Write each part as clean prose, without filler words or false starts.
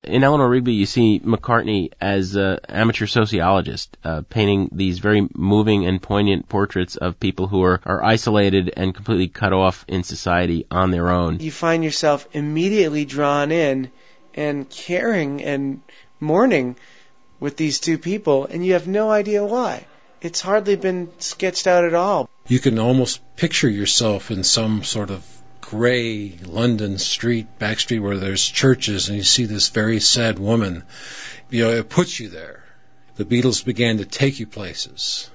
In Eleanor Rigby, you see McCartney as an amateur sociologist, painting these very moving and poignant portraits of people who are isolated and completely cut off in society on their own. You find yourself immediately drawn in and caring and mourning with these two people, and you have no idea why. It's hardly been sketched out at all. You can almost picture yourself in some sort of gray London street, back street where there's churches, and you see this very sad woman. It puts you there. The Beatles began to take you places.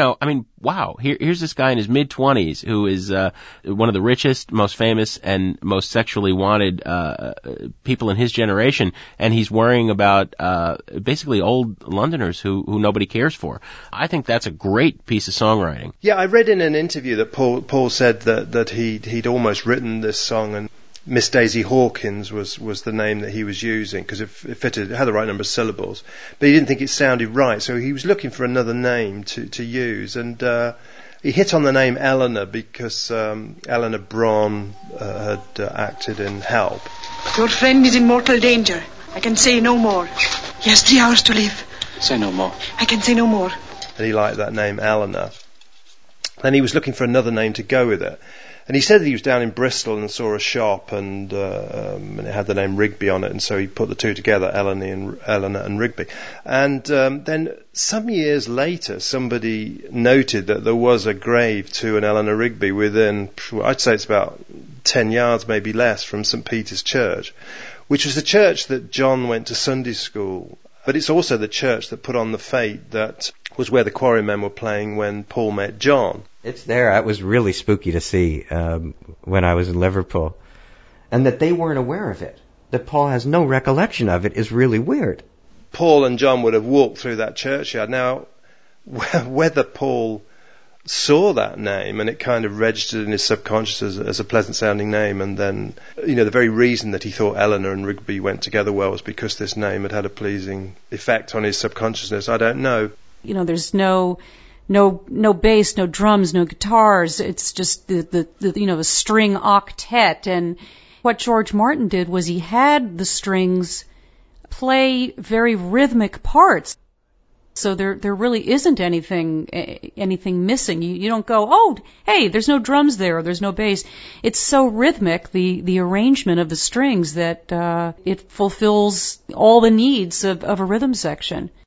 Wow. Here's this guy in his mid-20s who is one of the richest, most famous, and most sexually wanted people in his generation, and he's worrying about basically old Londoners who nobody cares for. I think that's a great piece of songwriting. Yeah, I read in an interview that Paul said that he'd almost written this song, and Miss Daisy Hawkins was the name that he was using because it fitted, it had the right number of syllables, but he didn't think it sounded right, so he was looking for another name to use, and he hit on the name Eleanor because Eleanor Braun had acted in Help. Your friend is in mortal danger. I can say no more. He has 3 hours to live. Say no more. I can say no more. And he liked that name Eleanor. Then he was looking for another name to go with it. And he said that he was down in Bristol and saw a shop and it had the name Rigby on it, and so he put the two together, Eleanor and Rigby. And then some years later, somebody noted that there was a grave to an Eleanor Rigby within, I'd say it's about 10 yards, maybe less, from St. Peter's Church, which was the church that John went to Sunday school. But it's also the church that put on the Fete that was where the Quarrymen were playing when Paul met John. It's there. It was really spooky to see when I was in Liverpool. And that they weren't aware of it. That Paul has no recollection of it is really weird. Paul and John would have walked through that churchyard. Now, whether Paul saw that name and it kind of registered in his subconscious as a pleasant sounding name, and then, the very reason that he thought Eleanor and Rigby went together well was because this name had a pleasing effect on his subconsciousness, I don't know. There's no bass, no drums, no guitars. It's just the string octet. And what George Martin did was he had the strings play very rhythmic parts. So there really isn't anything missing. You don't go, oh, hey, there's no drums there, or there's no bass. It's so rhythmic, the arrangement of the strings, that it fulfills all the needs of a rhythm section.